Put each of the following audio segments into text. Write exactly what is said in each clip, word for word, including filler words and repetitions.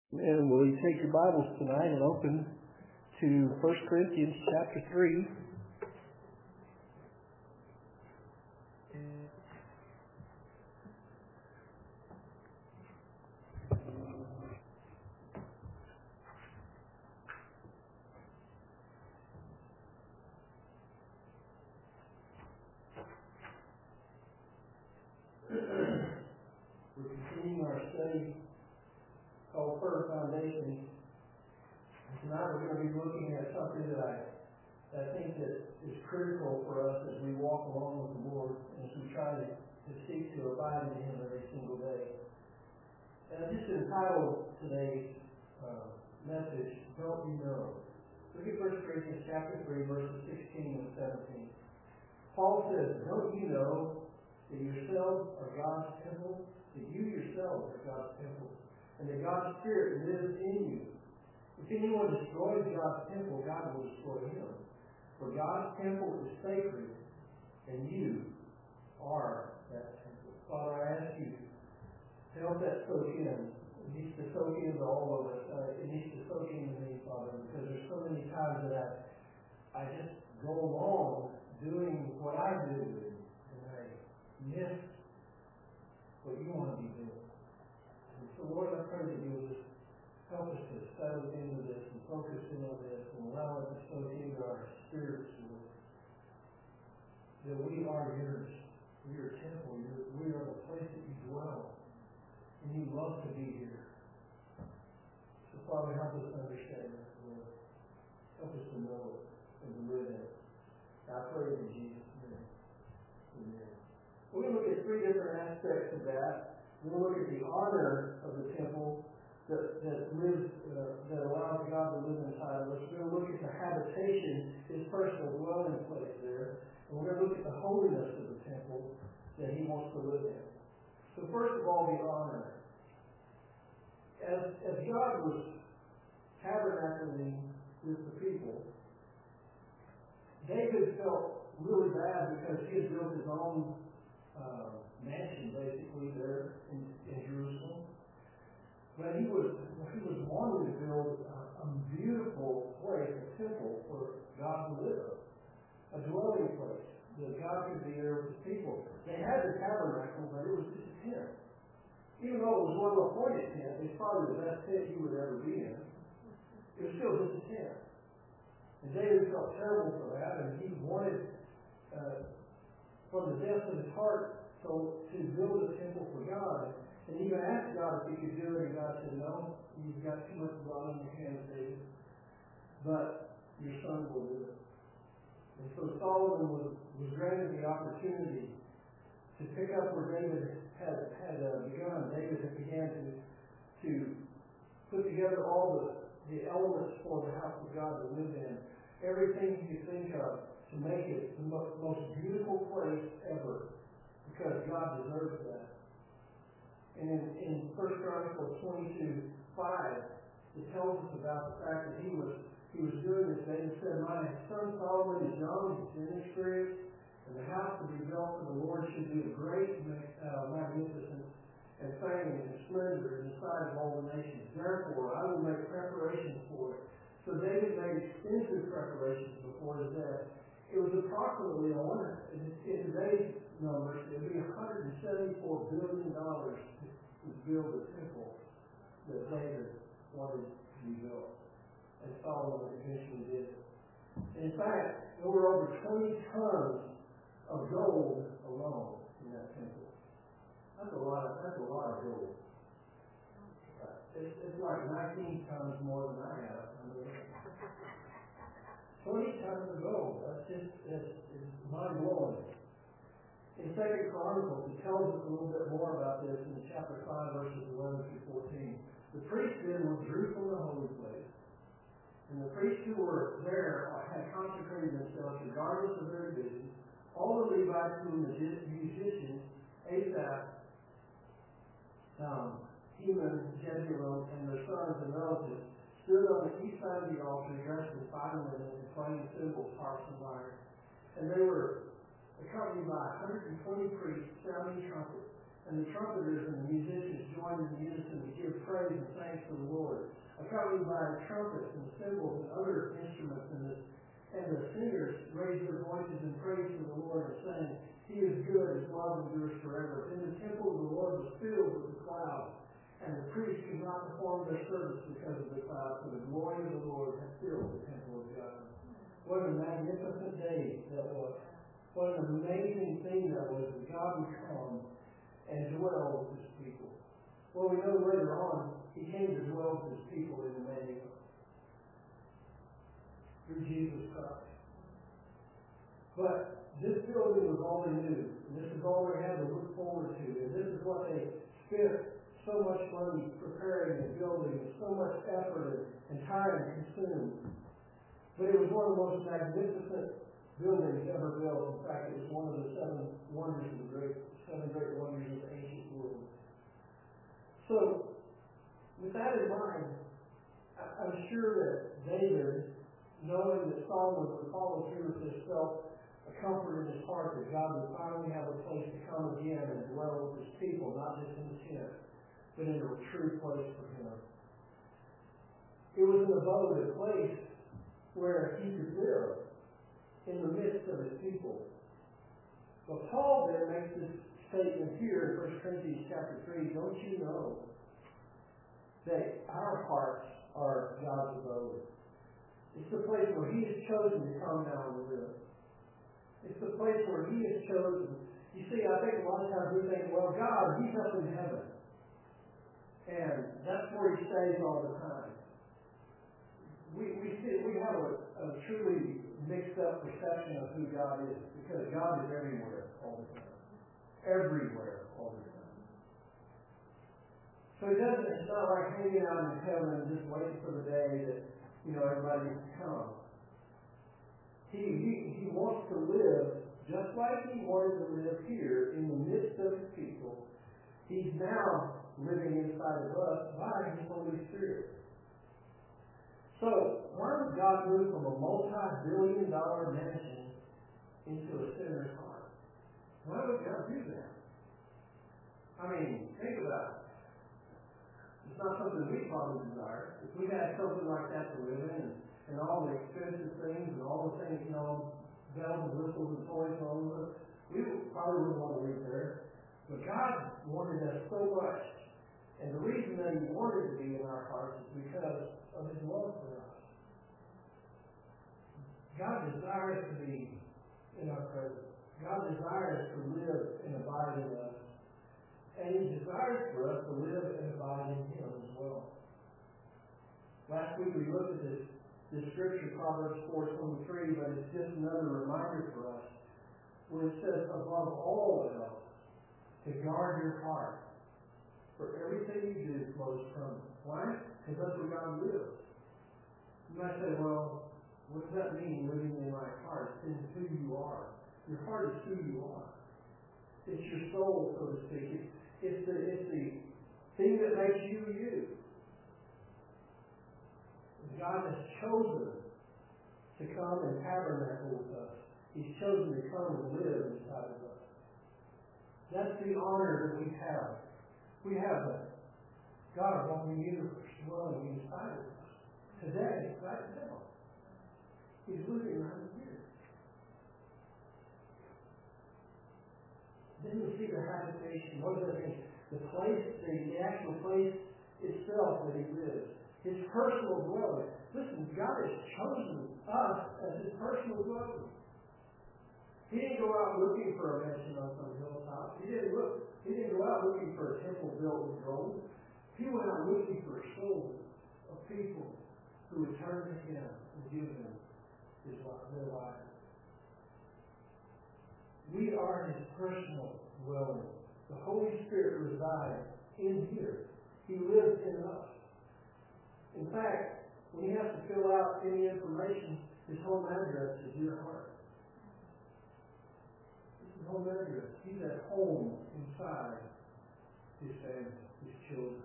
And will you take your Bibles tonight and open to First Corinthians chapter three. We're continuing our study called Firm Foundation. Tonight we're going to be looking at something that I, I think that is critical for us as we walk along with the Lord and as we try to, to seek to abide in Him every single day. And I just entitled today's uh, message, Don't You Know? Look at First Corinthians chapter three, verses sixteen and seventeen. Paul says, Don't you know that yourselves are God's temple? That you yourselves are God's temple, and that God's Spirit lives in you. If anyone destroys God's temple, God will destroy him. For God's temple is sacred, and you are that temple. Father, I ask you to help that soak in. It needs to soak into all of us. Uh, it needs to soak into me, Father, because there's so many times that I, I just go along doing what I do, and I miss what you want to be doing. And so, Lord, I pray that you will just help us to settle into this and focus in on this and allow it to soak into our spirits, Lord. That we are yours. We are a temple. You're, we are the place that you dwell. And you love to be here. So, Father, help us to understand that, Lord. Help us to know it and to live in it. I pray in Jesus' name. Amen. We're going to look at three different aspects of that. We're going to look at the honor of the temple that, that lives, uh, that allows God to live inside of us. We're going to look at the habitation, His personal dwelling place there. And we're going to look at the holiness of the temple that He wants to live in. So first of all, the honor. As, as God was tabernacling with the people, David felt really bad because he had built his own uh, mansion, basically, there in, in Jerusalem. But he was he was wanting to build a, a beautiful place, a temple for God to live, a dwelling place that God could be there with His people. They had the tabernacle, but it was just a tent. Even though it was one appointed tent, it's probably the best tent you would ever be in. It was still just a tent. And David felt terrible for that, and he wanted, uh, from the depths of his heart, so to build a temple for God. And he even asked God if he could do it, and God said, no, you've got too much blood on your hands, David. But your son will do it. And so Solomon was, was granted the opportunity to pick up where David had, had uh, begun. David had began to, to put together all the, the elements for the house of God to live in. Everything you could think of to make it the mo- most beautiful place ever. Because God deserves that. And in, in First Chronicles twenty-two five, it tells us about the fact that he was he was doing this. David said, my son Solomon is young, he's inexperienced, and the house to be built for the Lord should be of great uh, magnificence and fame and splendor in the sight of all the nations. Therefore, I will make preparations for it. So David made extensive preparations before his death. It was approximately, I wonder, in today's numbers, it would be one hundred seventy-four billion dollars to build a temple that David wanted to be built. And Solomon eventually did it. In fact, there were over twenty tons of gold alone in that temple. That's a lot of, that's a lot of gold. It's, it's like nineteen tons more than I have. I mean, twenty tons of gold. That's just, it's, it's mind-blowing. In Second Chronicles, it tells us a little bit more about this in chapter five, verses eleven through fourteen. The priests then withdrew from the holy place, and the priests who were there had consecrated themselves regardless of their divisions. All the Levites who were musicians, Asaph, um, Heman, Jeduel, and their sons and relatives, stood on the east side of the altar dressed in fine linen and playing cymbals, harps, and lyres. And they were accompanied by one hundred twenty priests sounding trumpets. and the trumpeters and the musicians joined in unison to give praise and thanks to the Lord, accompanied by trumpets and cymbals and other instruments, and the, and the singers raised their voices in praise to the Lord and sang, He is good, His love endures forever. In the temple the Lord was filled with the cloud, and the priests could not perform their service because of the cloud, for the glory of the Lord had filled the temple of God. What a magnificent day that was. What an amazing thing that was, that God would come and dwell with His people. Well, we know later on, He came to dwell with His people in Emmanuel, through Jesus Christ. But this building was all they knew, and this is all they had to look forward to, and this is what they spent so much money preparing and building, and so much effort and time consumed. But it was one of the most magnificent buildings ever built. In fact, it was one of the seven wonders of the great, seven great wonders of the ancient world. So, with that in mind, I'm sure that David, knowing that Solomon would follow through with this, felt a comfort in his heart that God would finally have a place to come again and dwell with His people, not just in the tent, but in a true place for Him. It was an abode, a place where He could live in the midst of His people. But Paul then makes this statement here in First Corinthians chapter three, don't you know that our hearts are God's abode? It's the place where He has chosen to come down and live. It's the place where He has chosen. You see, I think a lot of times we think, well, God, He's up in heaven. And that's where He stays all the time. We we see we have a, a truly mixed up perception of who God is, because God is everywhere all the time. Everywhere all the time. So it doesn't it's not like hanging out in heaven and just waiting for the day that, you know, everybody can come. He he he wants to live just like He wanted to live here in the midst of His people. He's now living inside of us by His Holy Spirit. So, why would God move from a multi-billion dollar mansion into a sinner's heart? Why would God do that? I mean, think about it. It's not something we probably desire. If we had something like that to live in, and, and all the expensive things, and all the things, you know, bells and whistles and toys and all of it, we probably wouldn't want to live there. But God wanted us so much. And the reason that He wanted to be in our hearts is because of His love for us. God desires to be in our presence. God desires to live and abide in us. And He desires for us to live and abide in Him as well. Last week we looked at this, this scripture, Proverbs four twenty-three, but it's just another reminder for us, where it says, above all else, to guard your heart, for everything you do flows from it. Why? Because that's where God lives. You might say, well, what does that mean, living in my heart? It's who you are. Your heart is who you are. It's your soul, so to speak. It's, it's, the, it's the thing that makes you you. God has chosen to come and tabernacle with us. He's chosen to come and live inside of us. That's the honor that we have. We have a God of the universe dwelling inside of us. Today, right now. He's living right here. Then we see the habitation. What does that mean? The place, the, the actual place itself that He lives. His personal dwelling. Listen, God has chosen us as His personal dwelling. He didn't go out looking for a mansion on some hilltop. He didn't look. He didn't go out looking for a temple built with gold. He went out looking for a soul of people who would turn to Him and give Him His life, their lives. We are His personal dwelling. The Holy Spirit resides in here. He lives in us. In fact, when He has to fill out any information, His home address is your heart. Home address. He's at home inside His family, His children.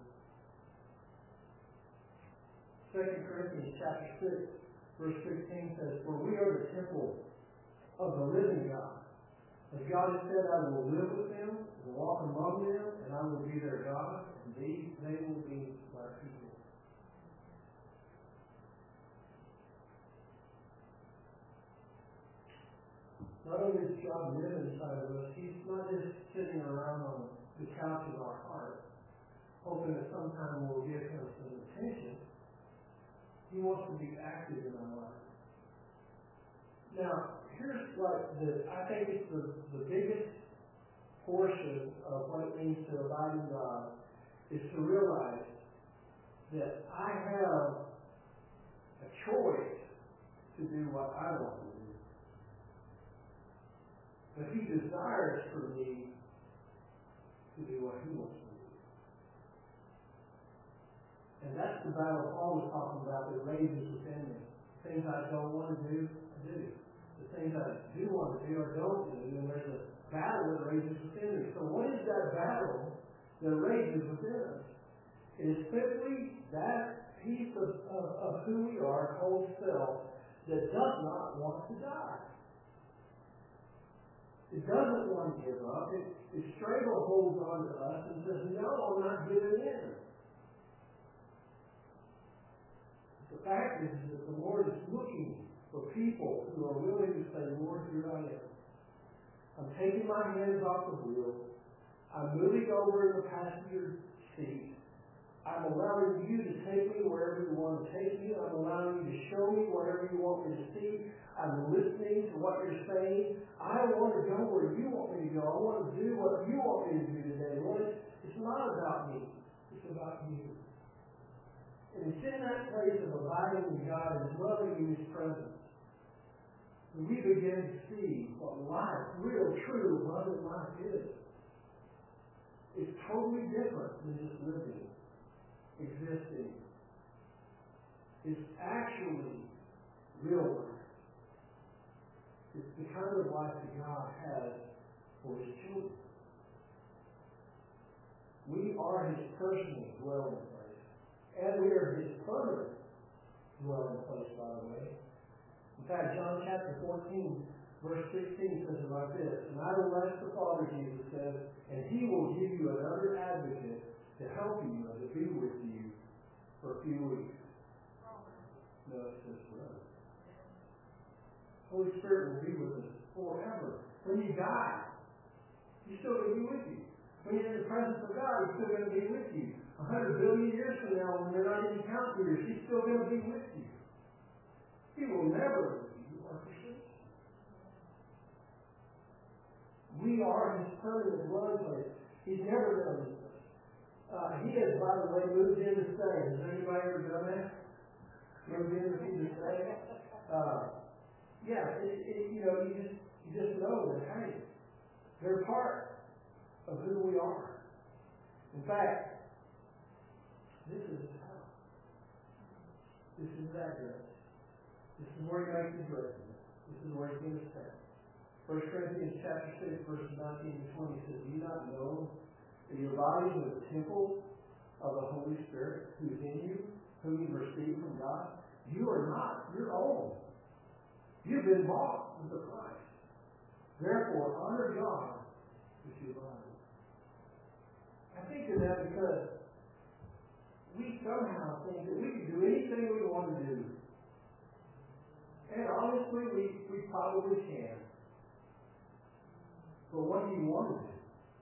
Second Corinthians chapter six, verse sixteen says, for we are the temple of the living God. As God has said, I will live with them and walk among them, and I will be their God, and these they will be my people. Not only does God live inside of us, He's not just sitting around on the couch of our heart, hoping that sometime we'll give Him some attention. He wants to be active in our life. Now, here's what the, I think it's the, the biggest portion of what it means to abide in God is to realize that I have a choice to do what I want to do. But He desires for me to do what He wants to do. And that's the battle Paul was talking about that rages within me. Things I don't want to do, I do. The things I do want to do, I don't do. And there's a battle that rages within me. So what is that battle that rages within us? It is simply that piece of, of, of who we are, whole self, that does not want to die. It doesn't want to give up. It, it straight up holds on to us and says, no, I'm not giving in. The fact is that the Lord is looking for people who are willing to say, Lord, here I am. I'm taking my hands off the wheel. I'm moving over in the passenger seat. I'm allowing you to take me wherever you want to take me. I'm allowing you to show me whatever you want me to see. I'm listening to what you're saying. I want to go where you want me to go. I want to do what you want me to do today. Lord, it's not about me. It's about you. And it's in that place of abiding in God and dwelling in His presence that we begin to see what life, real, true, abundant life is. It's totally different than just living, existing. It's actually real life. It's the kind of life that God has for His children. We are His personal dwelling place. And we are His permanent dwelling place, by the way. In fact, John chapter fourteen, verse sixteen says it like this, and I will ask the Father, Jesus says, and He will give you another advocate to help you and to be with you for a few weeks. No, it says forever. Holy Spirit will be with us forever. When you die, He's still going to be with you. When you're in the presence of God, He's still going to be with you. A hundred billion years from now, when they're not even count years, He's still going to be with you. He will never leave you or forsake you. We are His permanent dwelling place. He's never going to leave us. Uh, he has, by the way, moved in to stay. Has anybody ever done that? Moved in to see to stay? Uh, yeah, it, it, you know, you just you just know that, hey, they're part of who we are. In fact, this is His house. This is His address. This is where He makes His residence. This is where He's going to stay. First Corinthians chapter six, verses nineteen to twenty says, do you not know that your bodies are the temple of the Holy Spirit who is in you, whom you received from God? You are not your own. You've been bought with a price. Therefore, honor God with your body. I think of that because we somehow think that we can do anything we want to do. And honestly, we, we probably can. But what do you want to do?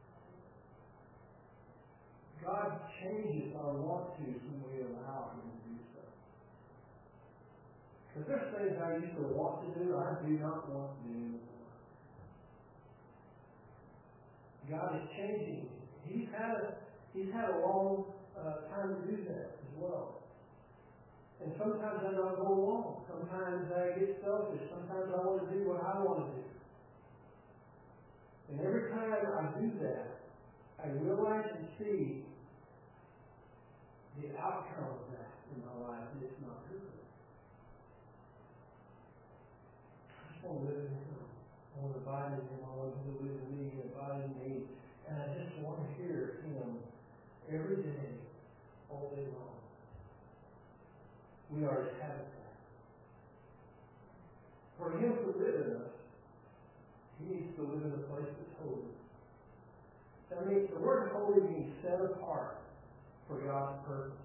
God changes our want to when we allow Him to do so. Because there's things I used to want to do, I do not want to do anymore. God is changing. He's had a, he's had a long uh, time to do that as well. And sometimes I don't go along. Sometimes I get selfish. Sometimes I want to do what I want to do. And every time I do that, I realize and see the outcome of that in my life, and it's not good. I just want to live in Him. I want to abide in Him. I want Him to live in me and abide in me. And I just want to hear Him every day, all day long. We are His habitat. For Him to live in us, He needs to to live in a place that's holy. That means the word holy means set apart for God's purpose.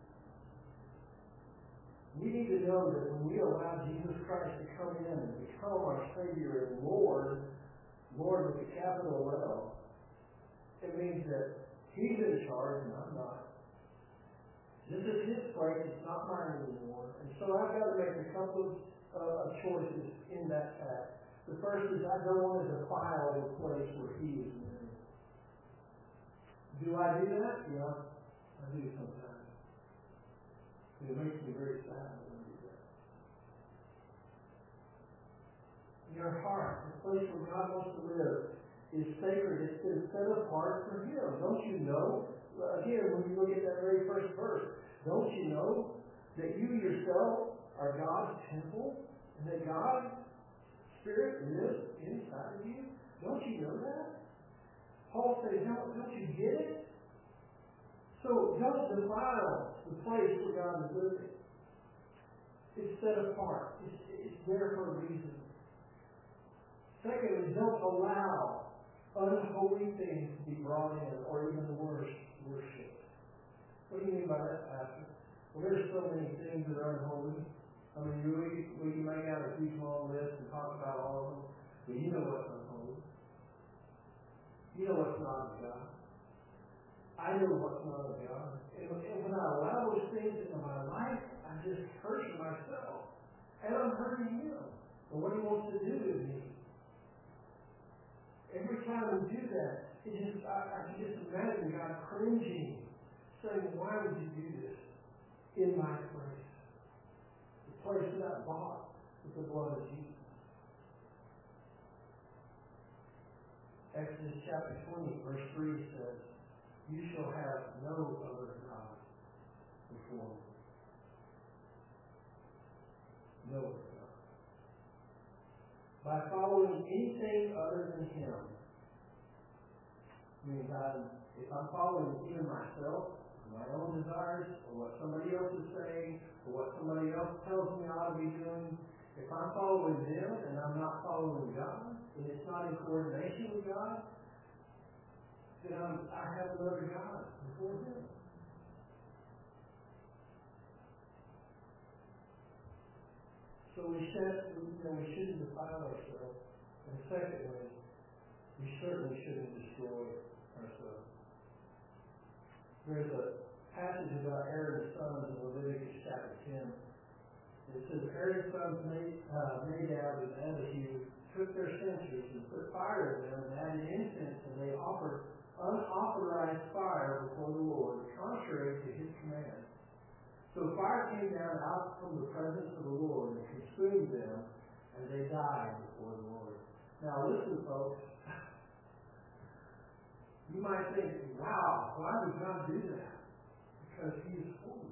We need to know that when we allow Jesus Christ to come in and become our Savior and Lord, Lord with a capital L, it means that He's in charge and I'm not. This is His place, it's not mine anymore. And so I've got to make a couple of, uh, of choices in that fact. The first is I don't want to defile the place where He is living. Do I do that? Yeah, I do sometimes. It makes me very sad when I do that. Your heart, the place where God wants to live, is sacred. It's been set apart for Him. Don't you know? Again, when you look at that very first verse, don't you know that you yourself are God's temple and that God's Spirit lives inside of you? Don't you know that? Paul says, don't, don't you get it? So don't defile the place where God is living. It's set apart. It's, it's there for a reason. Secondly, don't allow unholy things to be brought in, or even worse, worship. What do you mean by that, Pastor? Well, there's so many things that are unholy. I mean, we, we can make out a huge long list and talk about all of them, but you know what's unholy. You know what's not of God. I know what's not of God. And, and when I allow those things into my life, I'm just hurting myself. And I'm hurting Him. And what He wants to do with me. Every time we do that, it just, I, I can just imagine God cringing, saying, why would you do this in my place? The place that I bought with the blood of Jesus. Exodus chapter twenty, verse three says, you shall have no other God before me. No other God. By following anything other than Him, means I'm, if I'm following either myself, my own desires, or what somebody else is saying, or what somebody else tells me I ought to be doing, if I'm following them and I'm not following God, and it's not in coordination with God, then I'm, I have another God before Him. So we should, you know, we shouldn't defile ourselves. And secondly, we certainly shouldn't destroy ourselves. There's a passage about Aaron's sons in Leviticus chapter ten. It says, Aaron's sons Nadab and Abihu took their censers and put fire in them and added incense, and they offered unauthorized fire before the Lord, contrary to His command. So fire came down out from the presence of the Lord and consumed them, and they died before the Lord. Now listen, folks. You might think, wow, why would God do that? Because He is holy.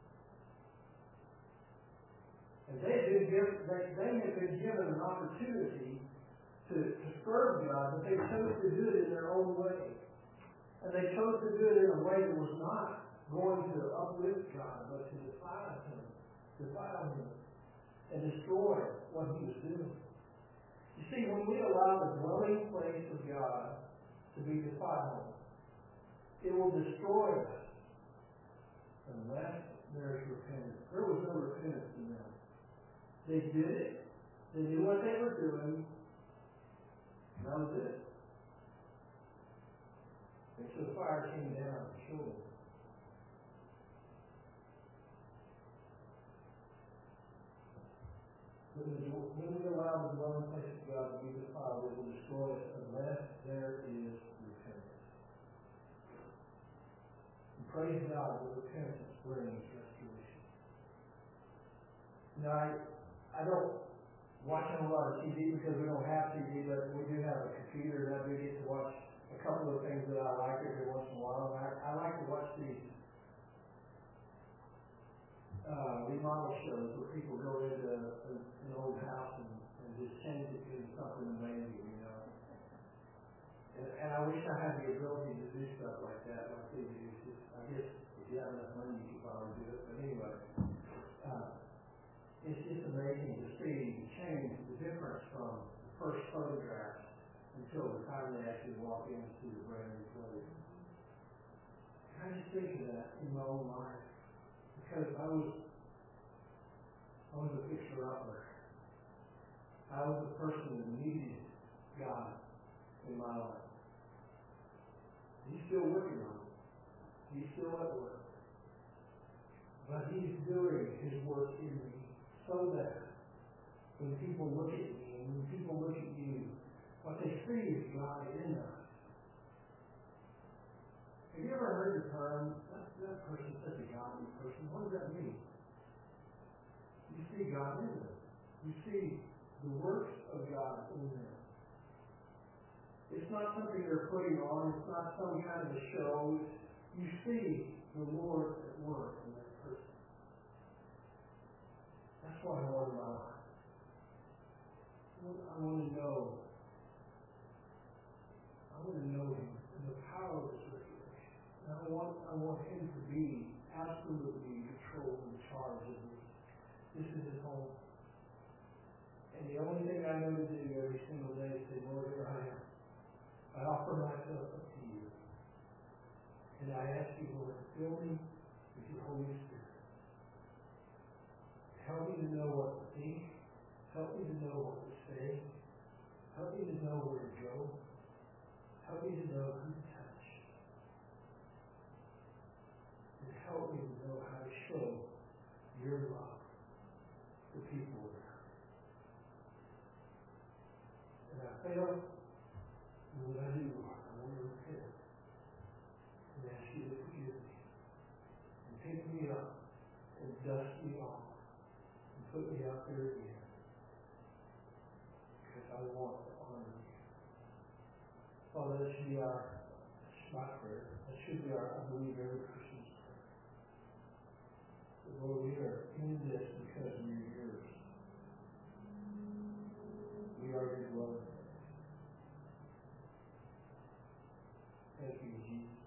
And they've been given, they, they have been given an opportunity to, to serve God, but they chose to do it in their own way. And they chose to do it in a way that was not going to uplift God, but to defile Him, defile Him, and destroy what He was doing. You see, when we allow the dwelling place of God to be defiled, it will destroy us unless there is repentance. There was no repentance in them. They did it. They knew what they were doing. And that was it. And so fire came down and killed them. When we allow the dwelling place of God to be defiled, it will destroy us unless there is repentance. And praise God that repentance brings restoration. Now, I, I don't watch a lot of T V because we don't have T V, but we do have a computer, and I do get to watch a couple of things that I like every once in a while. I, I like to watch these uh, remodel shows where people go into an, an old house and, and just change it into something amazing, you know. And, and I wish I had the ability to do stuff like that, like they do. It's just, I guess if you have enough money, you could probably do it. But anyway, uh, it's just amazing to see the change, the difference from the first photographs time they actually walk into the brand new place. I just think of that in my own life. Because I was I was a fixer-upper. I was the person that needed God in my life. He's still working on it. He's still at work. But He's doing His work in me so that when people look at me and when people look at you, what they see is God in us. Have you ever heard the term, that, that person's such a godly person? What does that mean? You see God in them. You see the works of God in them. It's not something they're putting on. It's not some kind of a show. You see the Lord at work in that person. That's what I want in my life. I want to know. I want to know Him and the power of His resurrection. And I want, I want Him to be absolutely in control and charge of me. This is His home. And the only thing I know to do every single day is say, Lord, here I am. I offer myself up to you. And I ask you, Lord, to fill me with your Holy Spirit. Help me to know what to think. Help me to know what to say. Help me to know where to go. Help me to know who to touch. And help me to know how to show your love to people around. And I fail. And when I do, I want to repent and ask you to forgive me and pick me up and dust me off and put me out there again because I want to honor you. Father, that should be our my prayer. That should be our, I believe, every Christian's prayer. But Lord, we are in this because we are yours. We are your dwelling. Thank you, Jesus.